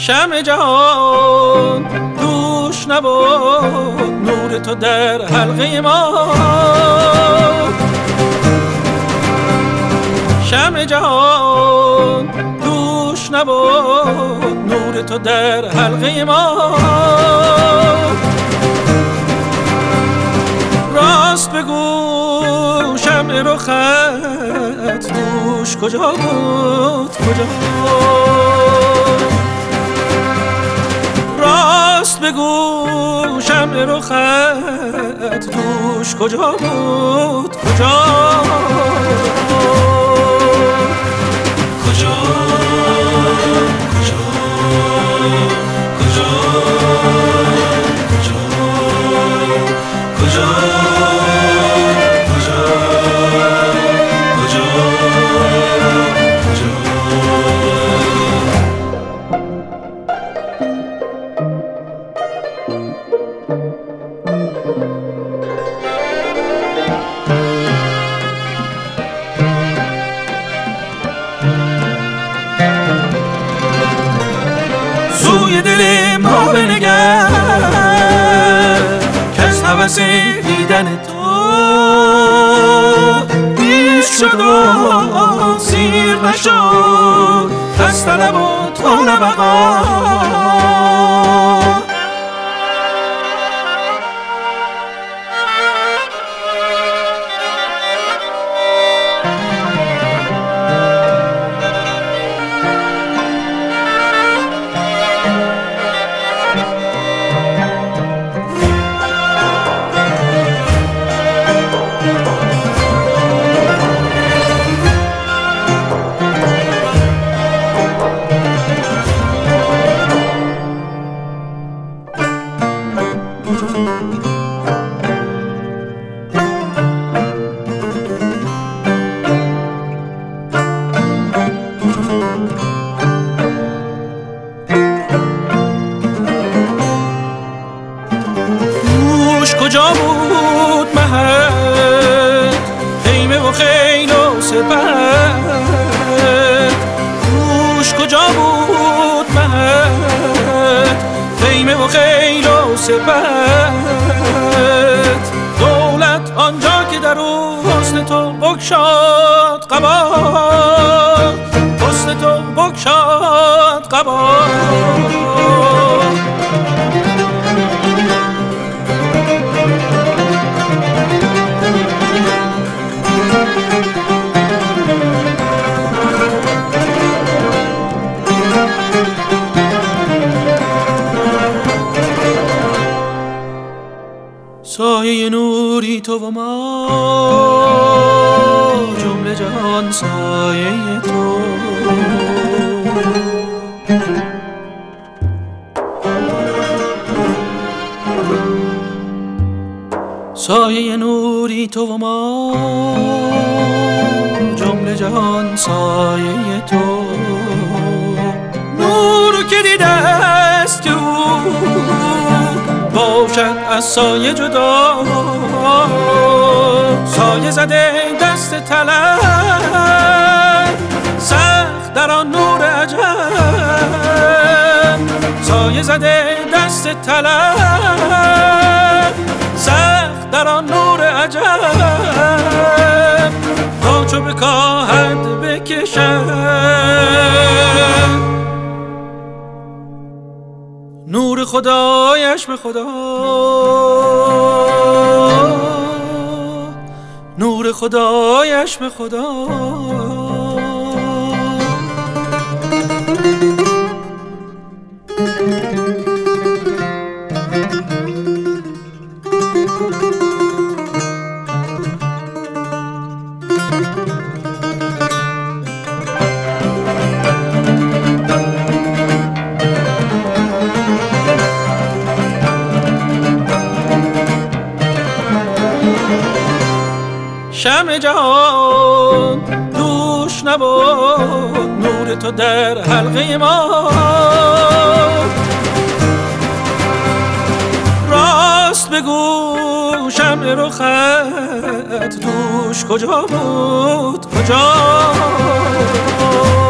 شمع جهان دوش نبود، نور تو در حلقه ما. شمع جهان دوش نبود، نور تو در حلقه ما. راست بگو شمع رخت دوش کجا بود، کجا بود؟ راست بگو شمع رخت دوش کجا بود، کجا کجا کجا کجا کجا سوی دل ما بنگر که از هوس دیدن تو نیست شد و سیر نشد از طلب و تا نبقا. کجا بود مهد خیمه و خیل و سپد؟ روش کجا بود مهد خیمه و خیل و سپد؟ دولت آنجا که در او حسن تو بگشاد قبا، حسن تو بگشاد قبا. سایه نوری تو و ما، جمله جهان سایه تو. سایه نوری تو و ما، جمله جهان سایه تو. نور که دیده است که او باشد از سایه جدا، سایه زده دست طلب سخت در آن نور عجب. سایه زده دست طلب سخت در آن نور عجب. تا چو بکاهد بکشد نور خدایش به خدا، نور خدایش به خدا. شمع جهان دوش نبود، نور تو در حلقه ما. راست بگو شمع رخت دوش کجا بود، کجا؟